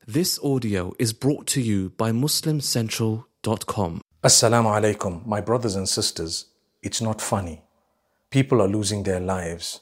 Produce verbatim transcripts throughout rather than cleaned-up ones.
This audio is brought to you by Muslim Central dot com. Assalamu alaikum, my brothers and sisters. It's not funny. People are losing their lives.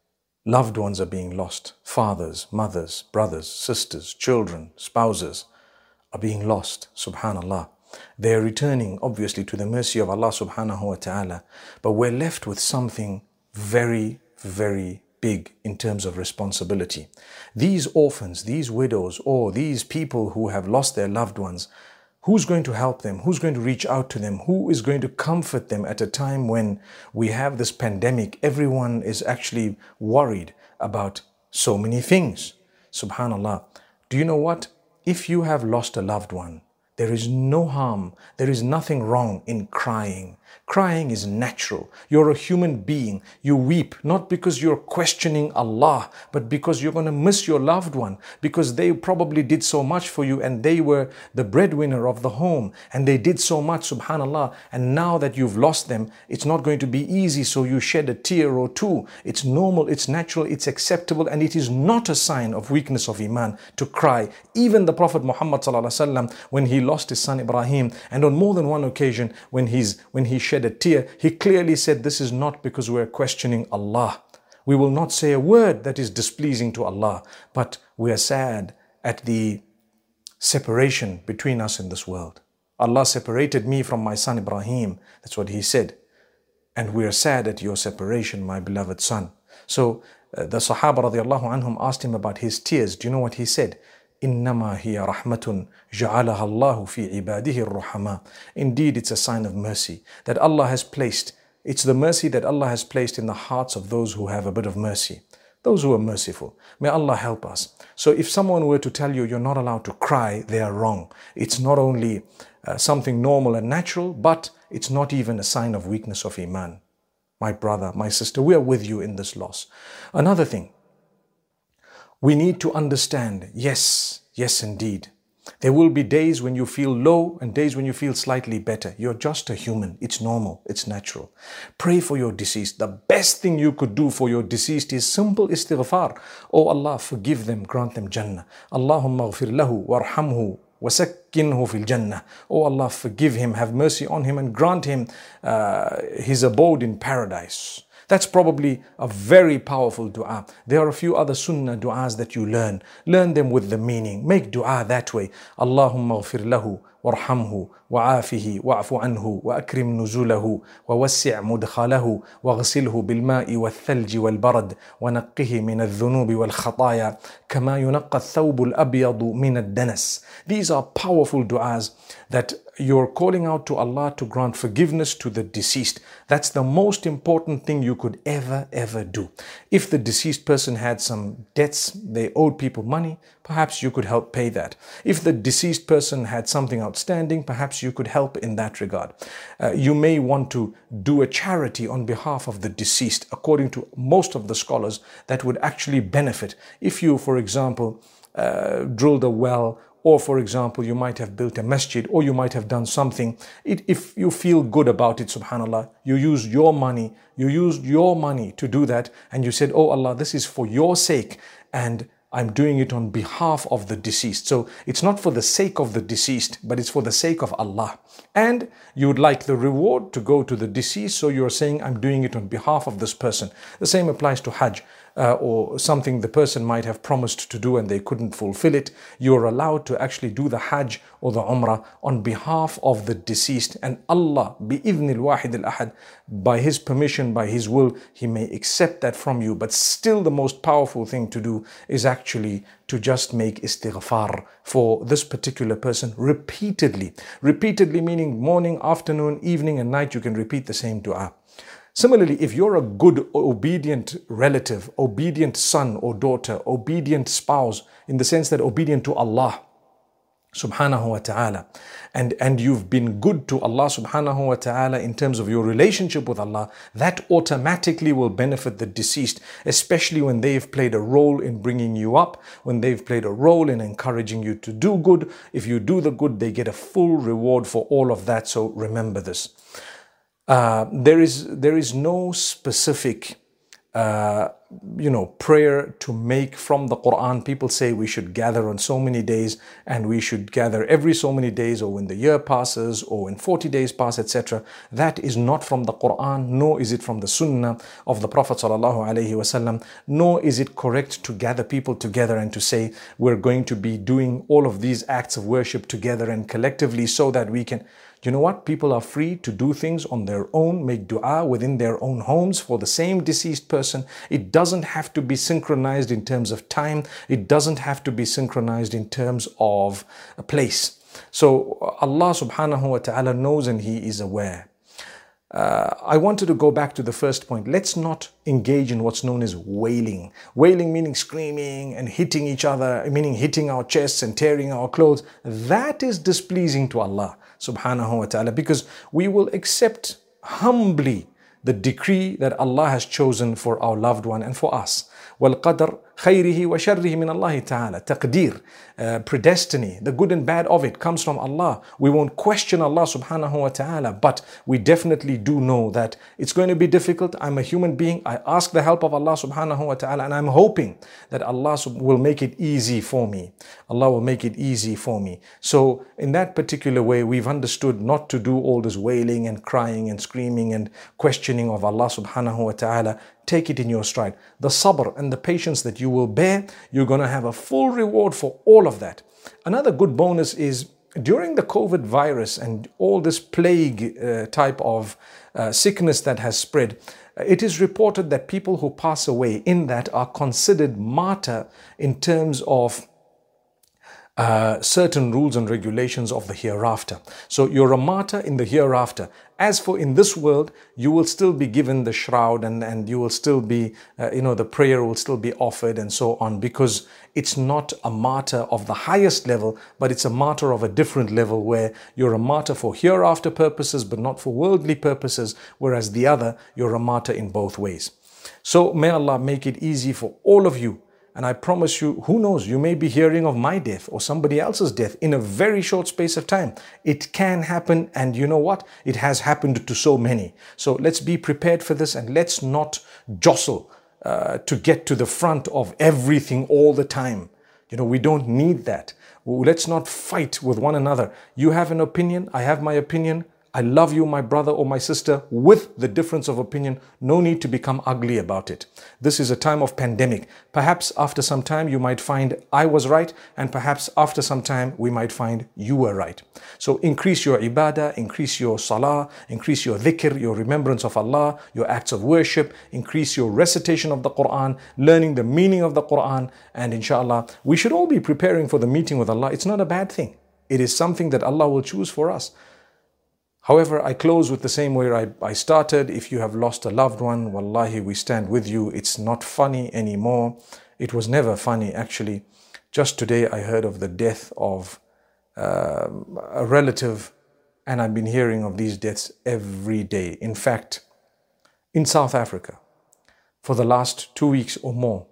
Loved ones are being lost. Fathers, mothers, brothers, sisters, children, spouses are being lost. Subhanallah. They are returning, obviously, to the mercy of Allah subhanahu wa ta'ala. But we're left with something very, very big in terms of responsibility. These orphans, these widows, or these people who have lost their loved ones, who's going to help them? Who's going to reach out to them? Who is going to comfort them at a time when we have this pandemic? Everyone is actually worried about so many things. Subhanallah. Do you know what? If you have lost a loved one, there is no harm, there is nothing wrong in crying. Crying is natural. You're a human being. You weep not because you're questioning Allah, but because you're going to miss your loved one, because they probably did so much for you and they were the breadwinner of the home and they did so much, subhanallah. And now that you've lost them, it's not going to be easy, so you shed a tear or two. It's normal, it's natural, it's acceptable, and it is not a sign of weakness of Iman to cry. Even the Prophet Muhammad sallallahu alaihi wasallam, when he lost his son Ibrahim, and on more than one occasion when he's when he shed a tear, he clearly said, this is not because we're questioning Allah. We will not say a word that is displeasing to Allah, but we are sad at the separation between us in this world. Allah separated me from my son Ibrahim. That's what he said. And we are sad at your separation, my beloved son. So uh, the Sahaba radiallahu anhum asked him about his tears. Do you know what he said? إنما هي رحمة جعلها الله في عباده الرحماء. Indeed, it's a sign of mercy that Allah has placed. It's the mercy that Allah has placed in the hearts of those who have a bit of mercy, those who are merciful. May Allah help us. So if someone were to tell you you're not allowed to cry, they are wrong. It's not only uh, something normal and natural, but it's not even a sign of weakness of Iman. My brother, my sister, we are with you in this loss. Another thing, we need to understand, yes, yes indeed. There will be days when you feel low and days when you feel slightly better. You're just a human. It's normal. It's natural. Pray for your deceased. The best thing you could do for your deceased is simple istighfar. Oh Allah, forgive them, grant them Jannah. Allahumma ghfir lahu warhamhu wasakkinhu fil Jannah. Oh Allah, forgive him, have mercy on him and grant him uh, his abode in paradise. That's probably a very powerful dua. There are a few other sunnah du'as that you learn. Learn them with the meaning. Make dua that way. Allahumma ghfir lahu warhamhu wa'afihi wa'afu anhu wa'akrim nuzulahu wawassi' mudkhalahu waghsilhu bilma'i wal-thalji wal-barad wanaqqihi min al-dhunubi wal-khataya kama yunaqqa ath-thawbu al-abyadu min ad-danas. These are powerful du'as that you're calling out to Allah to grant forgiveness to the deceased. That's the most important thing you could ever, ever do. If the deceased person had some debts, they owed people money, perhaps you could help pay that. If the deceased person had something outstanding, perhaps you could help in that regard. Uh, you may want to do a charity on behalf of the deceased. According to most of the scholars, that would actually benefit. If you, for example, uh, drilled a well, or for example, you might have built a masjid, or you might have done something. It, if you feel good about it, subhanAllah, you used your money, you used your money to do that, and you said, oh Allah, this is for your sake, and I'm doing it on behalf of the deceased. So it's not for the sake of the deceased, but it's for the sake of Allah. And you would like the reward to go to the deceased, so you're saying, I'm doing it on behalf of this person. The same applies to Hajj. Uh, or something the person might have promised to do and they couldn't fulfill it. You're allowed to actually do the Hajj or the Umrah on behalf of the deceased, and Allah, bi'idhnil wahid al-ahad, by His permission, by His will, He may accept that from you. But still the most powerful thing to do is actually to just make istighfar for this particular person repeatedly. Repeatedly meaning morning, afternoon, evening and night, you can repeat the same dua. Similarly, if you're a good, obedient relative, obedient son or daughter, obedient spouse, in the sense that obedient to Allah subhanahu wa ta'ala, and, and you've been good to Allah subhanahu wa ta'ala in terms of your relationship with Allah, that automatically will benefit the deceased, especially when they've played a role in bringing you up, when they've played a role in encouraging you to do good. If you do the good, they get a full reward for all of that. So remember this. Uh, there is there is no specific uh, you know, prayer to make from the Quran. People say we should gather on so many days, and we should gather every so many days, or when the year passes, or when forty days pass, et cetera. That is not from the Quran, nor is it from the Sunnah of the Prophet sallallahu alaihi wasallam, nor is it correct to gather people together and to say we're going to be doing all of these acts of worship together and collectively so that we can. You know what? People are free to do things on their own, make dua within their own homes for the same deceased person. It doesn't have to be synchronized in terms of time. It doesn't have to be synchronized in terms of a place. So Allah subhanahu wa ta'ala knows and He is aware. Uh, I wanted to go back to the first point. Let's not engage in what's known as wailing. Wailing meaning screaming and hitting each other, meaning hitting our chests and tearing our clothes. That is displeasing to Allah subhanahu wa ta'ala, because we will accept humbly the decree that Allah has chosen for our loved one and for us. وَالْقَدَرْ خَيْرِهِ وَشَرِّهِ مِنَ اللَّهِ تَعَالَى. Taqdeer, uh, predestiny, the good and bad of it comes from Allah. We won't question Allah subhanahu wa ta'ala, but we definitely do know that it's going to be difficult. I'm a human being. I ask the help of Allah subhanahu wa ta'ala, and I'm hoping that Allah will make it easy for me. Allah will make it easy for me. So in that particular way, we've understood not to do all this wailing and crying and screaming and questioning of Allah subhanahu wa ta'ala. Take it in your stride. The sabr and the patience that you will bear, you're going to have a full reward for all of that. Another good bonus is during the COVID virus and all this plague uh, type of uh, sickness that has spread, it is reported that people who pass away in that are considered martyr in terms of Uh, certain rules and regulations of the hereafter. So you're a martyr in the hereafter. As for in this world, you will still be given the shroud, and, and you will still be, uh, you know, the prayer will still be offered and so on, because it's not a martyr of the highest level, but it's a martyr of a different level where you're a martyr for hereafter purposes, but not for worldly purposes, whereas the other, you're a martyr in both ways. So may Allah make it easy for all of you. And I promise you, who knows, you may be hearing of my death or somebody else's death in a very short space of time. It can happen, and you know what? It has happened to so many. So let's be prepared for this, and let's not jostle uh, to get to the front of everything all the time. You know, we don't need that. Let's not fight with one another. You have an opinion, I have my opinion. I love you, my brother or my sister, with the difference of opinion. No need to become ugly about it. This is a time of pandemic. Perhaps after some time you might find I was right, and perhaps after some time we might find you were right. So increase your ibadah, increase your salah, increase your dhikr, your remembrance of Allah, your acts of worship, increase your recitation of the Quran, learning the meaning of the Quran, and inshallah, we should all be preparing for the meeting with Allah. It's not a bad thing. It is something that Allah will choose for us. However, I close with the same way I, I started. If you have lost a loved one, wallahi, we stand with you. It's not funny anymore. It was never funny, actually. Just today, I heard of the death of uh, a relative, and I've been hearing of these deaths every day. In fact, in South Africa, for the last two weeks or more,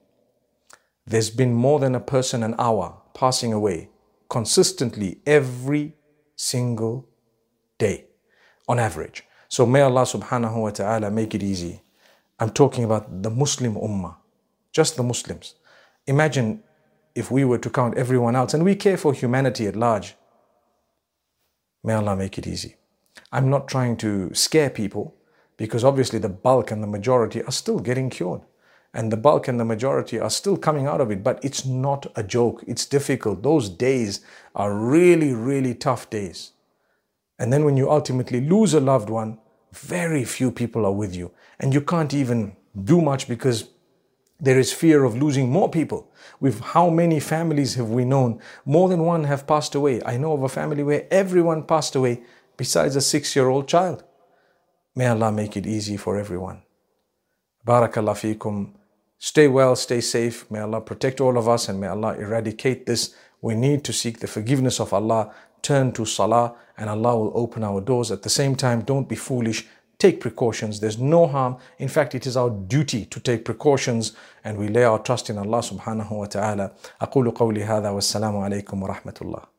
there's been more than a person an hour passing away consistently every single day. On average. So may Allah subhanahu wa ta'ala make it easy. I'm talking about the Muslim ummah, just the Muslims. Imagine if we were to count everyone else, and we care for humanity at large. May Allah make it easy. I'm not trying to scare people, because obviously the bulk and the majority are still getting cured. And the bulk and the majority are still coming out of it, but it's not a joke. It's difficult. Those days are really, really tough days. And then when you ultimately lose a loved one, very few people are with you. And you can't even do much because there is fear of losing more people. With how many families have we known? More than one have passed away. I know of a family where everyone passed away besides a six-year-old child. May Allah make it easy for everyone. Barakallah feekum. Stay well, stay safe. May Allah protect all of us, and may Allah eradicate this. We need to seek the forgiveness of Allah. Turn to salah, and Allah will open our doors. At the same time, don't be foolish. Take precautions. There's no harm. In fact, it is our duty to take precautions, and we lay our trust in Allah subhanahu wa ta'ala. أقول قولي هذا والسلام عليكم ورحمة الله.